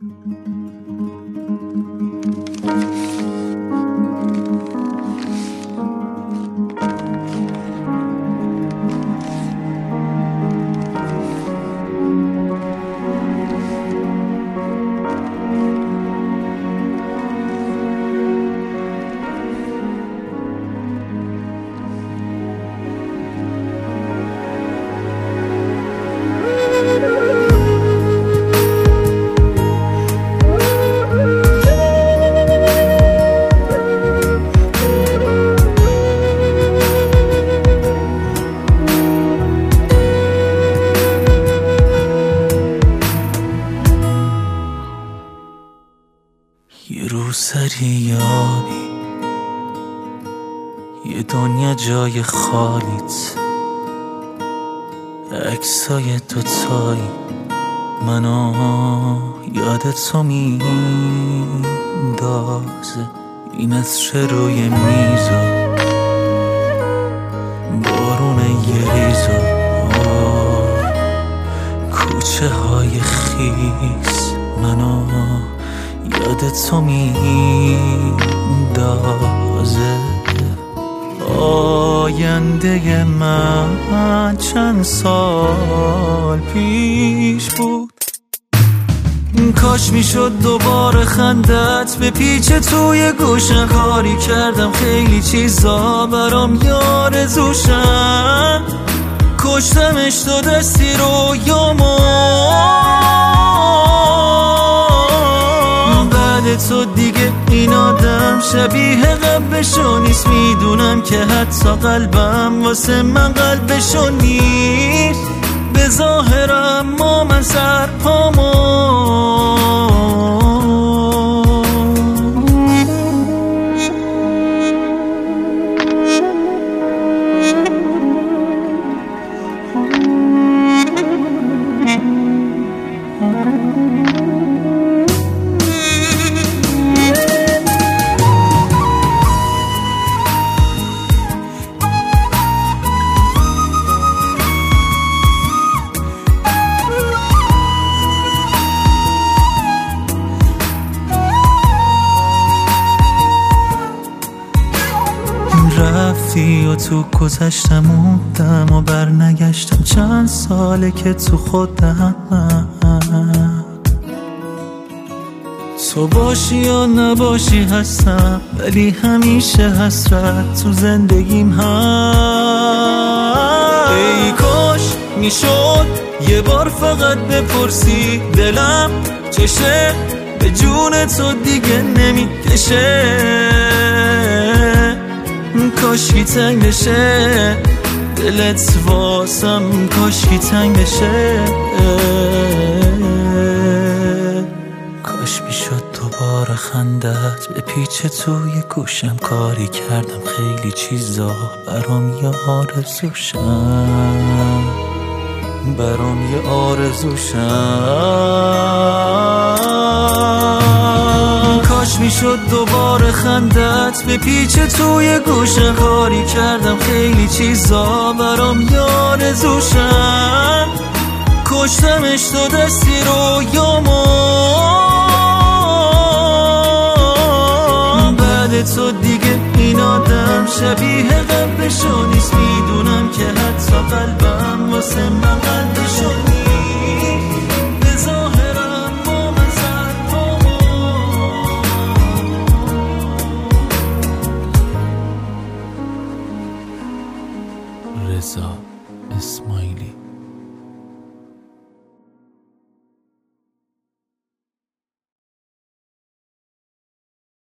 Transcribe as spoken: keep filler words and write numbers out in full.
یه روسری یابی یه دنیا جای خالیت، عکسای دوتایی منو یادتو میندازه، این عطر روی میزا بارون یه ریزا، کوچه های خیس منو یادتو میندازه. آینده من چند سال پیش بود، کاش میشد دوباره خندت به پیچ توی گوشم، کاری کردم خیلی چیزا برام یارزوشم، کشتمش تو دستی رو یامو، بعد تو دیگه این آدم شبیه قبلشو نیست، میدونم که حتی قلبم واسه من قلبشو نیست، به ظاهرم ما من سر پامو رفتی و تو گذشتم موندم و بر نگشتم، چند ساله که تو خودم، تو باشی یا نباشی هستم، ولی همیشه حسرت تو زندگیم هست. ای کاش میشد یه بار فقط بپرسی دلم چشه، به جون تو دیگه نمیکشه، کاشکی تنگ بشه دلت واسم، کاشکی تنگ بشه، کاش میشد دوباره خندت به پیچ توی گوشم، کاری کردم خیلی چیزا برام یه آرزوشم، برام یه آرزوشم، کاش میشد دوباره خندت به پیچ توی گوشم، کاری کردم خیلی چیزا برام یه آرزوشم، کشتمش تو دستی رو یامو، بعد تو دیگه این آدم شبیه قبلشو نیست، میدونم که حتی قلبم واسه من قلبشو نیست، به ظاهرم با من سر پامو. رضا اسماعیلی.